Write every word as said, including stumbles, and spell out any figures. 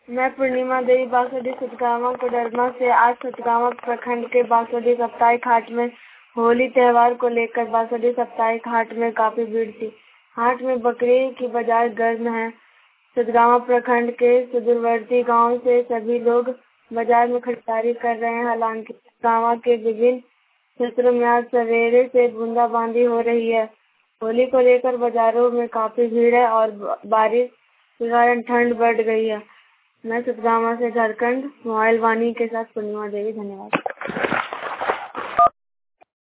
मैं पूर्णिमा देवी बासोडी सुतगावा कोडरमा से आज सुतगावा प्रखंड के बासोडी साप्ताहिक हाट में होली त्योहार को लेकर बासोडी साप्ताहिक हाट में काफी भीड़ थी। हाट में बकरी की बाजार गर्म है। सुतगावा प्रखंड के सुदूरवर्ती गांव से सभी लोग बाजार में खरीदारी कर रहे हैं। हालांकि सुतगावा के विभिन्न क्षेत्रों में आज सवेरे से बूंदाबांदी हो रही है। होली को लेकर बाजारों में काफी भीड़ है और बारिश के कारण ठंड बढ़ गई है। मैं सुतगावा से झारखंड मोबाइल वाणी के साथ पूर्णिमा देवी। धन्यवाद।